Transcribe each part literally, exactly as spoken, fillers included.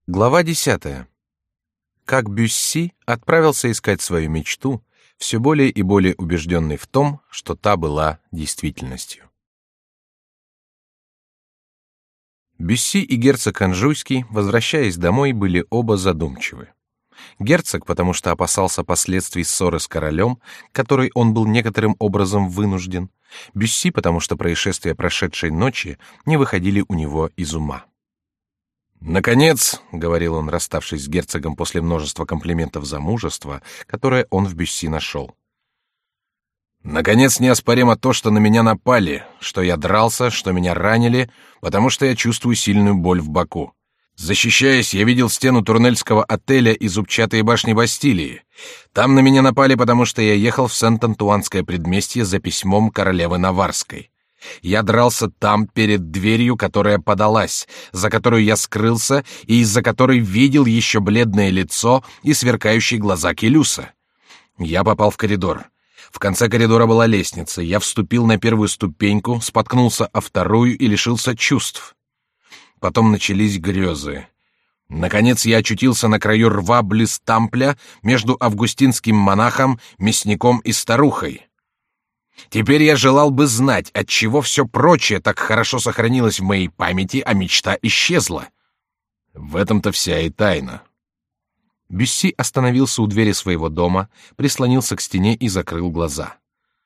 Глава десятая. Как Бюсси отправился искать свою мечту, все более и более убежденный в том, что та была действительностью. Бюсси и герцог Анжуйский, возвращаясь домой, были оба задумчивы. Герцог, потому что опасался последствий ссоры с королем, которой он был некоторым образом вынужден, Бюсси, потому что происшествия прошедшей ночи не выходили у него из ума. «Наконец», — говорил он, расставшись с герцогом после множества комплиментов за мужество, которое он в Бюсси нашел, «наконец неоспоримо то, что на меня напали, что я дрался, что меня ранили, потому что я чувствую сильную боль в боку. Защищаясь, я видел стену Турнельского отеля и зубчатые башни Бастилии. Там на меня напали, потому что я ехал в Сент-Антуанское предместье за письмом королевы Наварской. Я дрался там перед дверью, которая подалась, за которую я скрылся и из-за которой видел еще бледное лицо и сверкающие глаза Келюса. Я попал в коридор. В конце коридора была лестница. Я вступил на первую ступеньку, споткнулся о вторую и лишился чувств. Потом начались грезы. Наконец я очутился на краю рва близ Тампля между августинским монахом, мясником и старухой. Теперь я желал бы знать, отчего все прочее так хорошо сохранилось в моей памяти, а мечта исчезла. В этом-то вся и тайна». Бюсси остановился у двери своего дома, прислонился к стене и закрыл глаза.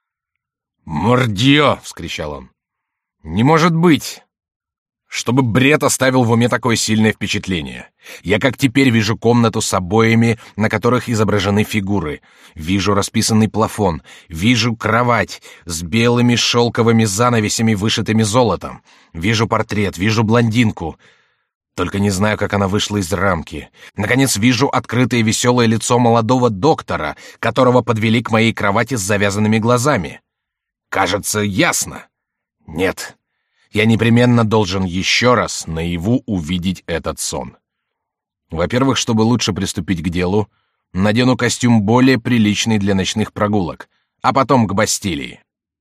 «Мордье!» — вскричал он. «Не может быть! Чтобы бред оставил в уме такое сильное впечатление. Я как теперь вижу комнату с обоями, на которых изображены фигуры. Вижу расписанный плафон, вижу кровать с белыми шелковыми занавесями, вышитыми золотом. Вижу портрет, вижу блондинку. Только не знаю, как она вышла из рамки. Наконец вижу открытое веселое лицо молодого доктора, которого подвели к моей кровати с завязанными глазами. Кажется, ясно. Нет. Я непременно должен еще раз наяву увидеть этот сон. Во-первых, чтобы лучше приступить к делу, надену костюм более приличный для ночных прогулок, а потом к Бастилии.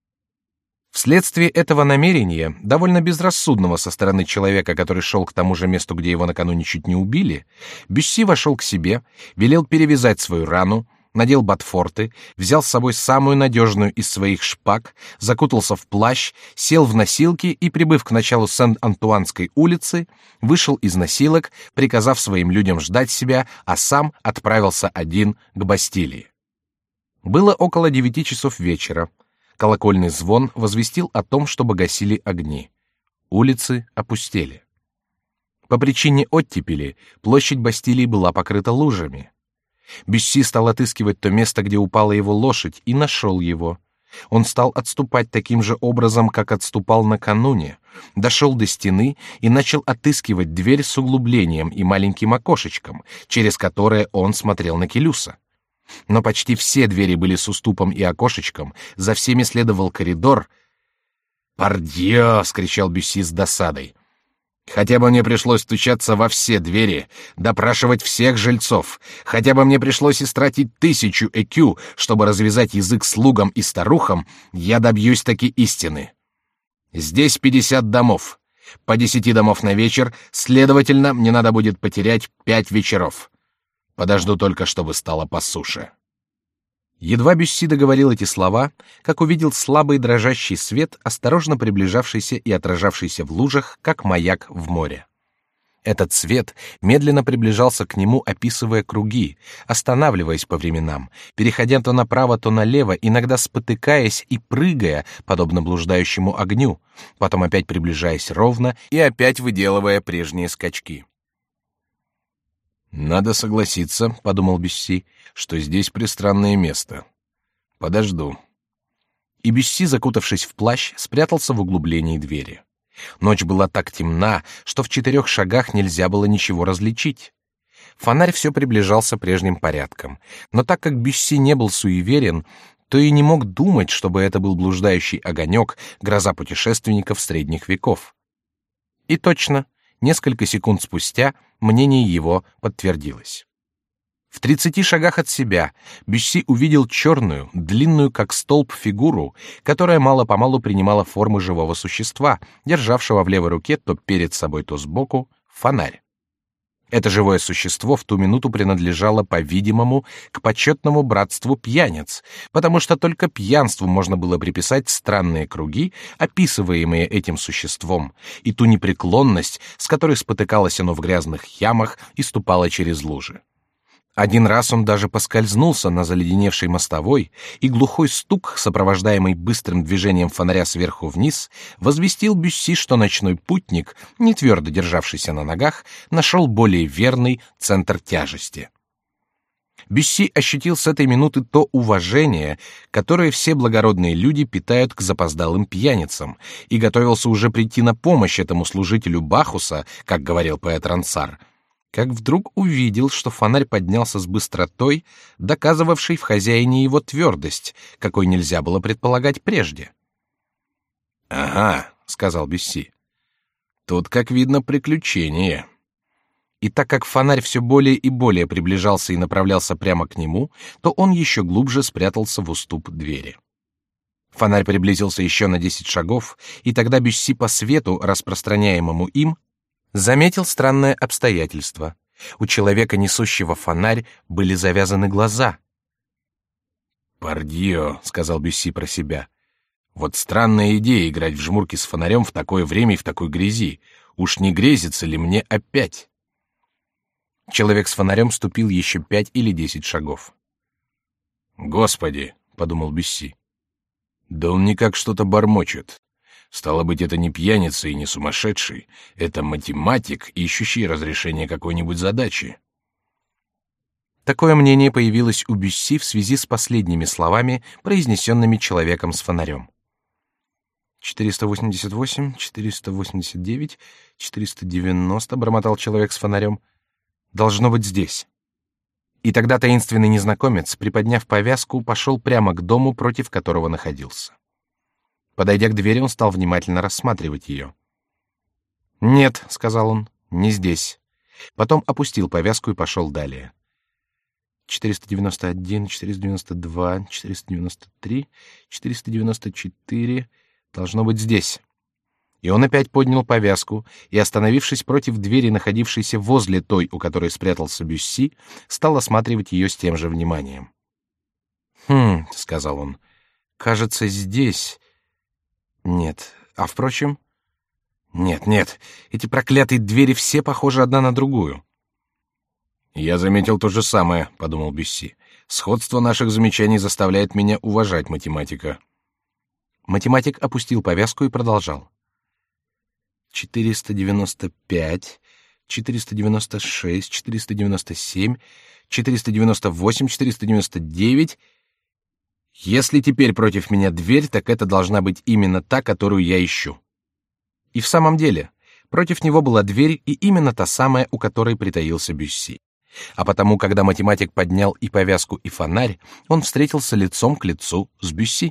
Вследствие этого намерения, довольно безрассудного со стороны человека, который шел к тому же месту, где его накануне чуть не убили, Бюсси вошел к себе, велел перевязать свою рану, надел ботфорты, взял с собой самую надежную из своих шпаг, закутался в плащ, сел в носилки и, прибыв к началу Сент-Антуанской улицы, вышел из носилок, приказав своим людям ждать себя, а сам отправился один к Бастилии. Было около девяти часов вечера. Колокольный звон возвестил о том, что погасили огни. Улицы опустели. По причине оттепели площадь Бастилии была покрыта лужами. Бюсси стал отыскивать то место, где упала его лошадь, и нашел его. Он стал отступать таким же образом, как отступал накануне, дошел до стены и начал отыскивать дверь с углублением и маленьким окошечком, через которое он смотрел на Келюса. Но почти все двери были с уступом и окошечком, за всеми следовал коридор. «Пардье!» — скричал Бюсси с досадой. «Хотя бы мне пришлось стучаться во все двери, допрашивать всех жильцов, хотя бы мне пришлось истратить тысячу экю, чтобы развязать язык слугам и старухам, я добьюсь таки истины. Здесь пятьдесят домов, по десяти домов на вечер, следовательно, мне надо будет потерять пять вечеров. Подожду только, чтобы стало по суше». Едва Бюсси договорил эти слова, как увидел слабый дрожащий свет, осторожно приближавшийся и отражавшийся в лужах, как маяк в море. Этот свет медленно приближался к нему, описывая круги, останавливаясь по временам, переходя то направо, то налево, иногда спотыкаясь и прыгая, подобно блуждающему огню, потом опять приближаясь ровно и опять выделывая прежние скачки. «Надо согласиться, — подумал Бюсси, — что здесь пристранное место. Подожду». И Бюсси, закутавшись в плащ, спрятался в углублении двери. Ночь была так темна, что в четырех шагах нельзя было ничего различить. Фонарь все приближался прежним порядком, но так как Бюсси не был суеверен, то и не мог думать, чтобы это был блуждающий огонек, гроза путешественников средних веков. И точно, несколько секунд спустя мнение его подтвердилось. В тридцати шагах от себя Бюсси увидел черную, длинную как столб фигуру, которая мало-помалу принимала формы живого существа, державшего в левой руке то перед собой, то сбоку фонарь. Это живое существо в ту минуту принадлежало, по-видимому, к почетному братству пьяниц, потому что только пьянству можно было приписать странные круги, описываемые этим существом, и ту непреклонность, с которой спотыкалось оно в грязных ямах и ступало через лужи. Один раз он даже поскользнулся на заледеневшей мостовой, и глухой стук, сопровождаемый быстрым движением фонаря сверху вниз, возвестил Бюсси, что ночной путник, не твердо державшийся на ногах, нашел более верный центр тяжести. Бюсси ощутил с этой минуты то уважение, которое все благородные люди питают к запоздалым пьяницам, и готовился уже прийти на помощь этому служителю Бахуса, как говорил поэт Рансар, как вдруг увидел, что фонарь поднялся с быстротой, доказывавшей в хозяине его твердость, какой нельзя было предполагать прежде. «Ага», — сказал Бюсси, — «тут, как видно, приключение». И так как фонарь все более и более приближался и направлялся прямо к нему, то он еще глубже спрятался в уступ двери. Фонарь приблизился еще на десять шагов, и тогда Бюсси по свету, распространяемому им, заметил странное обстоятельство. У человека, несущего фонарь, были завязаны глаза. «Пардио», — сказал Бюсси про себя, — «вот странная идея играть в жмурки с фонарем в такое время и в такой грязи. Уж не грезится ли мне опять?» Человек с фонарем ступил еще пять или десять шагов. «Господи», — подумал Бюсси, — «да он никак что-то бормочет. Стало быть, это не пьяница и не сумасшедший, это математик, ищущий разрешение какой-нибудь задачи». Такое мнение появилось у Бюсси в связи с последними словами, произнесенными человеком с фонарем. «Четыреста восемьдесят восемь, четыреста восемьдесят девять, четыреста девяносто», — бормотал человек с фонарем. «Должно быть здесь». И тогда таинственный незнакомец, приподняв повязку, пошел прямо к дому, против которого находился. Подойдя к двери, он стал внимательно рассматривать ее. «Нет», — сказал он, — «не здесь». Потом опустил повязку и пошел далее. четыреста девяносто один, четыреста девяносто два, четыреста девяносто три, четыреста девяносто четыре. Должно быть здесь. И он опять поднял повязку и, остановившись против двери, находившейся возле той, у которой спрятался Бюсси, стал осматривать ее с тем же вниманием. «Хм», — сказал он, — «кажется, здесь...» Нет, а впрочем... Нет, нет, эти проклятые двери все похожи одна на другую. «Я заметил то же самое», — подумал Бюсси. «Сходство наших замечаний заставляет меня уважать математика». Математик опустил повязку и продолжал. четыреста девяносто пять, четыреста девяносто шесть, четыреста девяносто семь, четыреста девяносто восемь, четыреста девяносто девять... Если теперь против меня дверь, так это должна быть именно та, которую я ищу. И в самом деле, против него была дверь, и именно та самая, у которой притаился Бюсси. А потому, когда математик поднял и повязку, и фонарь, он встретился лицом к лицу с Бюсси.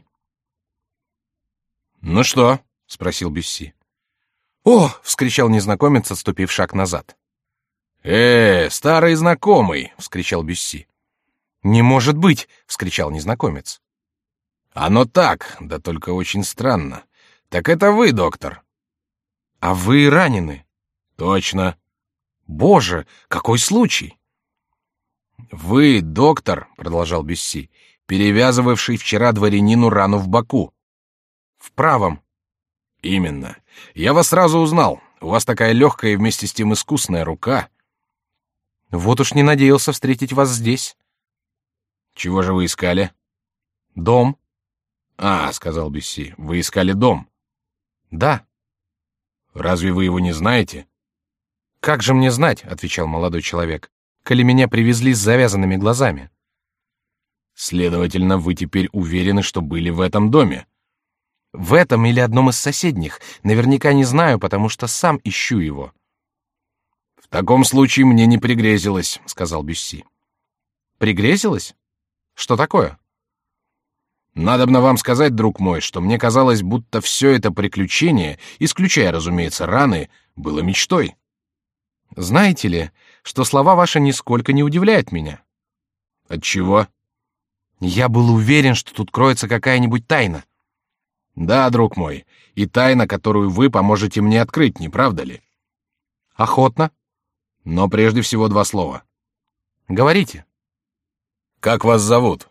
«Ну что?» — спросил Бюсси. «О!» — вскричал незнакомец, отступив шаг назад. «Э, старый знакомый!» — вскричал Бюсси. «Не может быть!» — вскричал незнакомец. «Оно так, да только очень странно. Так это вы, доктор?» «А вы ранены?» «Точно». «Боже, какой случай?» «Вы, доктор», — продолжал Бюсси, «перевязывавший вчера дворянину рану в боку». «В правом». «Именно. Я вас сразу узнал. У вас такая легкая и вместе с тем искусная рука». «Вот уж не надеялся встретить вас здесь». «Чего же вы искали?» «Дом». «А, — сказал Бюсси, — вы искали дом?» «Да». «Разве вы его не знаете?» «Как же мне знать, — отвечал молодой человек, — коли меня привезли с завязанными глазами». «Следовательно, вы теперь уверены, что были в этом доме?» «В этом или одном из соседних. Наверняка не знаю, потому что сам ищу его». «В таком случае мне не пригрезилось, — сказал Бюсси». «Пригрезилось? Что такое?» «Надобно вам сказать, друг мой, что мне казалось, будто все это приключение, исключая, разумеется, раны, было мечтой». «Знаете ли, что слова ваши нисколько не удивляют меня?» «Отчего?» «Я был уверен, что тут кроется какая-нибудь тайна». «Да, друг мой, и тайна, которую вы поможете мне открыть, не правда ли?» «Охотно». Но прежде всего два слова. Говорите. Как вас зовут?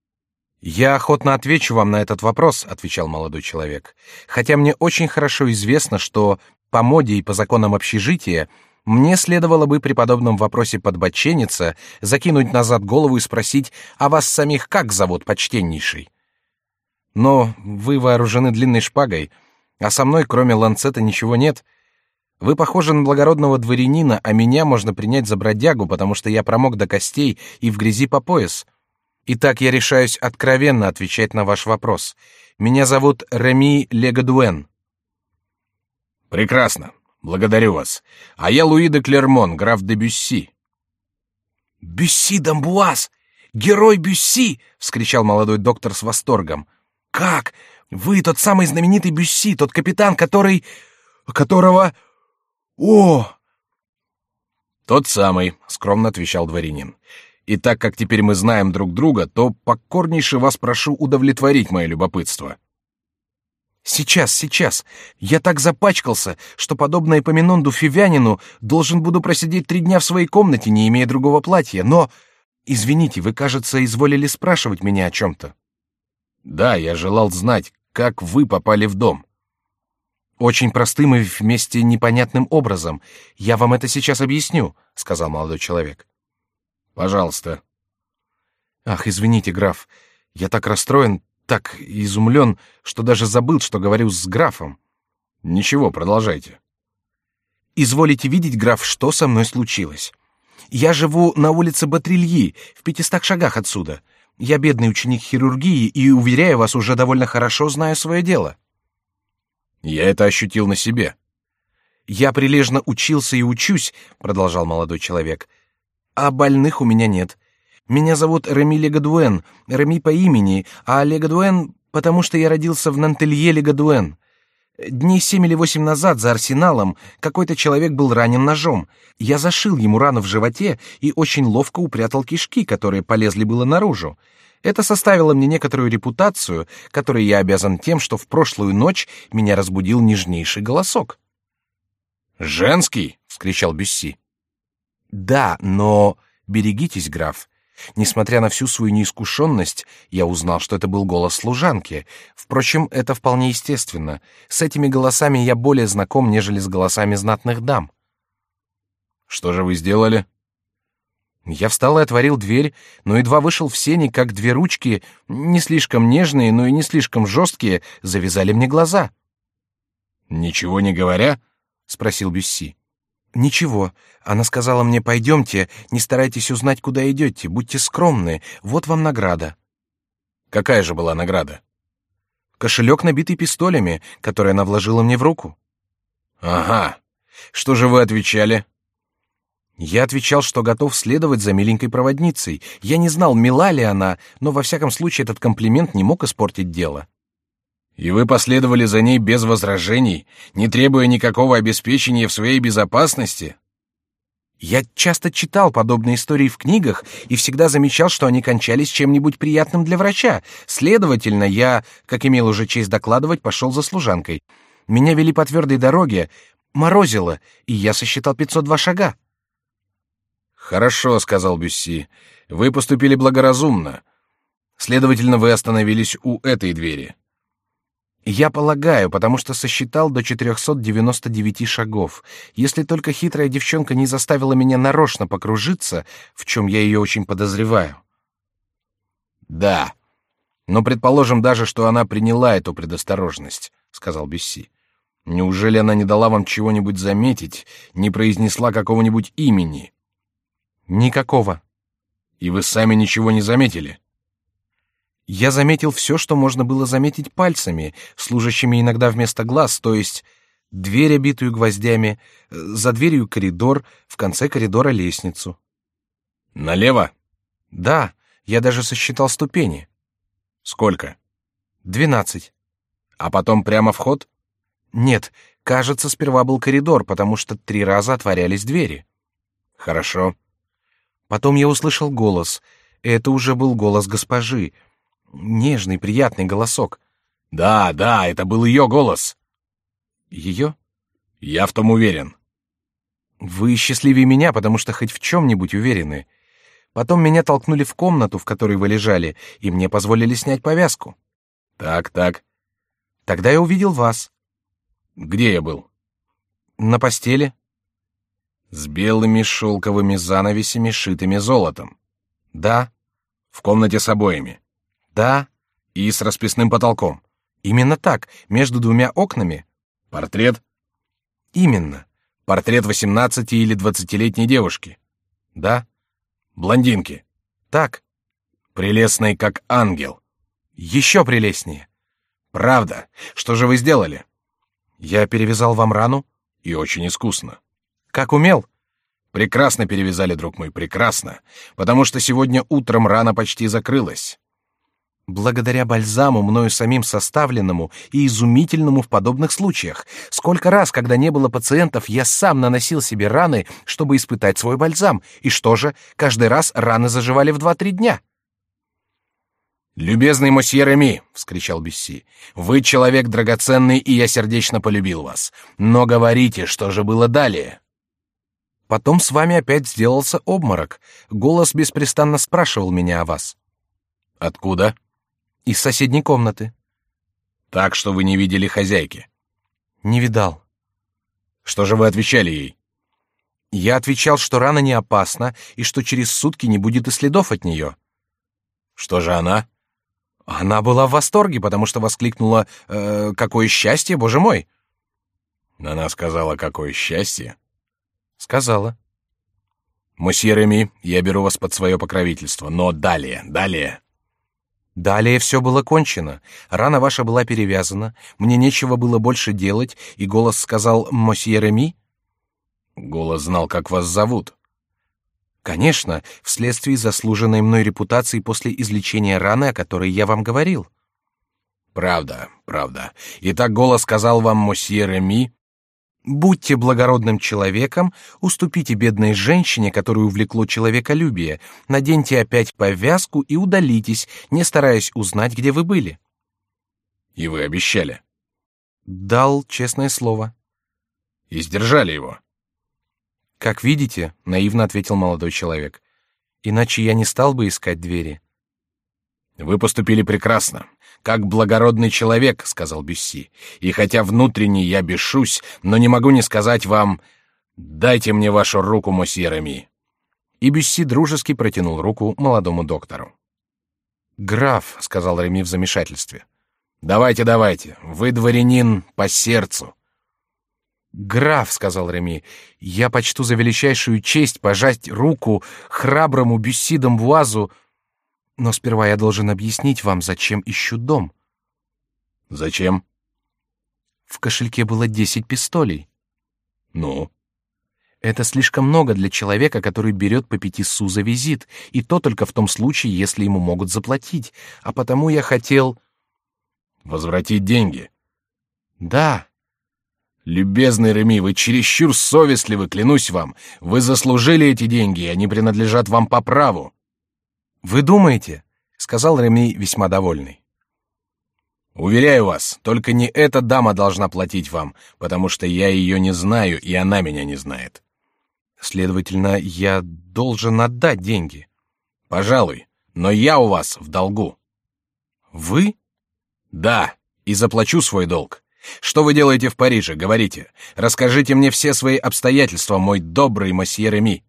Я охотно отвечу вам на этот вопрос, отвечал молодой человек, хотя мне очень хорошо известно, что по моде и по законам общежития мне следовало бы при подобном вопросе подбочениться, закинуть назад голову и спросить: а вас самих как зовут, почтеннейший? Но вы вооружены длинной шпагой, а со мной, кроме ланцета, ничего нет. Вы похожи на благородного дворянина, а меня можно принять за бродягу, потому что я промок до костей и в грязи по пояс. Итак, я решаюсь откровенно отвечать на ваш вопрос. Меня зовут Реми Легадуэн. Прекрасно, благодарю вас. А я Луи де Клермон, граф де Бюсси. Бюсси d'Амбуаз, герой Бюсси! — вскричал молодой доктор с восторгом. Как? Вы тот самый знаменитый Бюсси, тот капитан, который... которого... О! Тот самый, скромно отвечал дворянин. И так как теперь мы знаем друг друга, то покорнейше вас прошу удовлетворить мое любопытство. Сейчас, сейчас. Я так запачкался, что, подобно Эпоминонду Фивянину, должен буду просидеть три дня в своей комнате, не имея другого платья. Но, извините, вы, кажется, изволили спрашивать меня о чем-то. Да, я желал знать, как вы попали в дом. Очень простым и вместе непонятным образом. Я вам это сейчас объясню, сказал молодой человек. Пожалуйста. Ах, извините, граф, я так расстроен, так изумлен, что даже забыл, что говорю с графом. Ничего, продолжайте. Изволите видеть, граф, что со мной случилось. Я живу на улице Батрильи, в пятистах шагах отсюда. Я бедный ученик хирургии и, уверяю вас, уже довольно хорошо знаю свое дело. Я это ощутил на себе. Я прилежно учился и учусь, продолжал молодой человек. А больных у меня нет. Меня зовут Реми Легадуэн, Реми по имени, а Легадуэн, потому что я родился в Нантелье Легадуэн. Дней семь или восемь назад за Арсеналом какой-то человек был ранен ножом. Я зашил ему рану в животе и очень ловко упрятал кишки, которые полезли было наружу. Это составило мне некоторую репутацию, которой я обязан тем, что в прошлую ночь меня разбудил нежнейший голосок. «Женский!» — вскричал Бюсси. Да, но берегитесь, граф. Несмотря на всю свою неискушенность, я узнал, что это был голос служанки. Впрочем, это вполне естественно. С этими голосами я более знаком, нежели с голосами знатных дам. Что же вы сделали? Я встал и отворил дверь, но едва вышел в сени, как две ручки, не слишком нежные, но и не слишком жесткие, завязали мне глаза. Ничего не говоря? — спросил Бюсси. Ничего. Она сказала мне: пойдемте, не старайтесь узнать, куда идете, будьте скромны, вот вам награда. Какая же была награда? Кошелек, набитый пистолями, который она вложила мне в руку. Ага. Что же вы отвечали? Я отвечал, что готов следовать за миленькой проводницей. Я не знал, мила ли она, но во всяком случае этот комплимент не мог испортить дело. И вы последовали за ней без возражений, не требуя никакого обеспечения в своей безопасности? Я часто читал подобные истории в книгах и всегда замечал, что они кончались чем-нибудь приятным для врача. Следовательно, я, как имел уже честь докладывать, пошел за служанкой. Меня вели по твердой дороге, морозило, и я сосчитал пятьсот два шага. Хорошо, сказал Бюсси. Вы поступили благоразумно. Следовательно, вы остановились у этой двери. Я полагаю, потому что сосчитал до четырехсот девяноста девяти шагов. Если только хитрая девчонка не заставила меня нарочно покружиться, в чем я ее очень подозреваю. Да, но предположим даже, что она приняла эту предосторожность, сказал Бюсси. Неужели она не дала вам чего-нибудь заметить, не произнесла какого-нибудь имени? Никакого. И вы сами ничего не заметили? Я заметил все, что можно было заметить пальцами, служащими иногда вместо глаз, то есть дверь, обитую гвоздями, за дверью коридор, в конце коридора лестницу. Налево? Да, я даже сосчитал ступени. Сколько? Двенадцать. А потом прямо вход? Нет, кажется, сперва был коридор, потому что три раза отворялись двери. Хорошо. Потом я услышал голос. Это уже был голос госпожи. Нежный, приятный голосок. Да, да, это был ее голос. Ее? Я в том уверен. Вы счастливее меня, потому что хоть в чем-нибудь уверены. Потом меня толкнули в комнату, в которой вы лежали, и мне позволили снять повязку. Так, так. Тогда я увидел вас. Где я был? На постели. С белыми шелковыми занавесями, шитыми золотом. Да. В комнате с обоями. Да. И с расписным потолком. Именно так, между двумя окнами. Портрет? Именно. Портрет восемнадцати или двадцатилетней девушки. Да. Блондинки. Так. Прелестной, как ангел. Еще прелестнее. Правда. Что же вы сделали? Я перевязал вам рану. И очень искусно. Как умел. Прекрасно перевязали, друг мой, прекрасно. Потому что сегодня утром рана почти закрылась. Благодаря бальзаму, мною самим составленному и изумительному в подобных случаях. Сколько раз, когда не было пациентов, я сам наносил себе раны, чтобы испытать свой бальзам. И что же, каждый раз раны заживали в два-три дня. «Любезный мосье Реми!» — вскричал Бюсси. «Вы человек драгоценный, и я сердечно полюбил вас. Но говорите, что же было далее?» Потом с вами опять сделался обморок. Голос беспрестанно спрашивал меня о вас. «Откуда?» Из соседней комнаты. Так что вы не видели хозяйки? Не видал. Что же вы отвечали ей? Я отвечал, что рана не опасна и что через сутки не будет и следов от нее. Что же она? Она была в восторге, потому что воскликнула: э, «Какое счастье, боже мой!» Она сказала: «Какое счастье!» Сказала. «Мосье Реми, я беру вас под свое покровительство, но далее, далее...» Далее все было кончено. Рана ваша была перевязана, мне нечего было больше делать, и голос сказал: «Мосье Реми?» Голос знал, как вас зовут. Конечно, вследствие заслуженной мной репутации после излечения раны, о которой я вам говорил. Правда, правда. Итак, голос сказал вам: «Мосье Реми, будьте благородным человеком, уступите бедной женщине, которую увлекло человеколюбие, наденьте опять повязку и удалитесь, не стараясь узнать, где вы были». И вы обещали? Дал честное слово. И сдержали его? Как видите, наивно ответил молодой человек. Иначе я не стал бы искать двери. Вы поступили прекрасно. Как благородный человек, сказал Бюсси. И хотя внутренне я бешусь, но не могу не сказать вам: дайте мне вашу руку, мосье Реми. И Бюсси дружески протянул руку молодому доктору. Граф, сказал Реми в замешательстве. Давайте, давайте. Вы дворянин по сердцу. Граф, сказал Реми, я почту за величайшую честь пожать руку храброму Бюсси д'Амбуазу. Но сперва я должен объяснить вам, зачем ищу дом. Зачем? В кошельке было десять пистолей. Ну? Это слишком много для человека, который берет по пяти су за визит, и то только в том случае, если ему могут заплатить. А потому я хотел... Возвратить деньги? Да. Любезный Реми, вы чересчур совестливы, клянусь вам. Вы заслужили эти деньги, и они принадлежат вам по праву. Вы думаете? Сказал Реми, весьма довольный. Уверяю вас, только не эта дама должна платить вам, потому что я ее не знаю, и она меня не знает. Следовательно, я должен отдать деньги. Пожалуй, но я у вас в долгу. Вы? Да, и заплачу свой долг. Что вы делаете в Париже? Говорите. Расскажите мне все свои обстоятельства, мой добрый мосье Реми.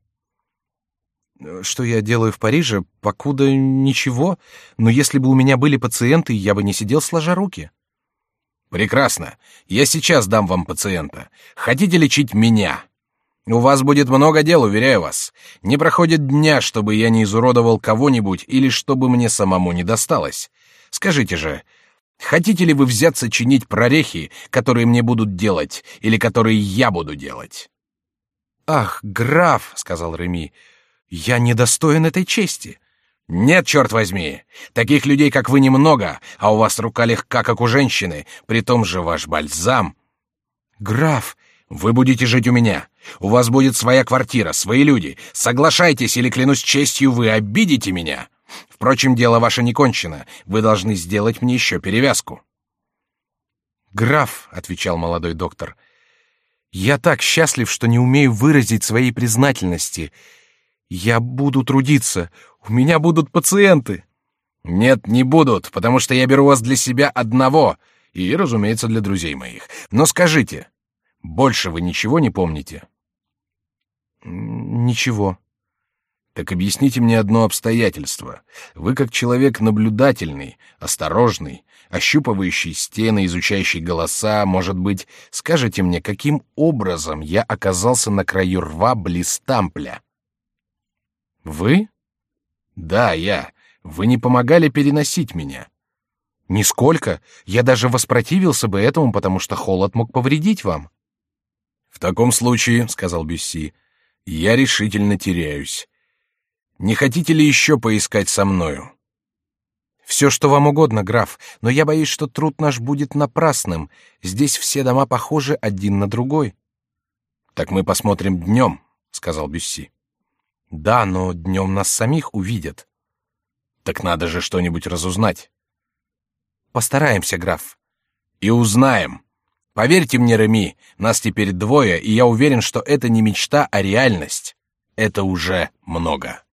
Что я делаю в Париже? Покуда ничего. Но если бы у меня были пациенты, я бы не сидел сложа руки. Прекрасно. Я сейчас дам вам пациента. Хотите лечить меня? У вас будет много дел, уверяю вас. Не проходит дня, чтобы я не изуродовал кого-нибудь или чтобы мне самому не досталось. Скажите же, хотите ли вы взяться чинить прорехи, которые мне будут делать, или которые я буду делать? Ах, граф, сказал Реми, я недостоин этой чести. Нет, черт возьми, таких людей, как вы, немного, а у вас рука легка, как у женщины, при том же ваш бальзам. Граф, вы будете жить у меня. У вас будет своя квартира, свои люди. Соглашайтесь, или, клянусь честью, вы обидите меня. Впрочем, дело ваше не кончено. Вы должны сделать мне еще перевязку. Граф, отвечал молодой доктор, Я так счастлив, что не умею выразить своей признательности. Я буду трудиться. У меня будут пациенты. Нет, не будут, потому что я беру вас для себя одного и, разумеется, для друзей моих. Но скажите, больше вы ничего не помните? Ничего. Так объясните мне одно обстоятельство. Вы, как человек наблюдательный, осторожный, ощупывающий стены, изучающий голоса, может быть, скажете мне, каким образом я оказался на краю рва близ Тампля? Вы? Да, я. Вы не помогали переносить меня. Нисколько. Я даже воспротивился бы этому, потому что холод мог повредить вам. В таком случае, сказал Бюсси, я решительно теряюсь. Не хотите ли еще поискать со мною? Все, что вам угодно, граф, но я боюсь, что труд наш будет напрасным. Здесь все дома похожи один на другой. Так мы посмотрим днем, сказал Бюсси. Да, но днем нас самих увидят. Так надо же что-нибудь разузнать. Постараемся, граф. И узнаем. Поверьте мне, Реми, нас теперь двое, и я уверен, что это не мечта, а реальность. Это уже много.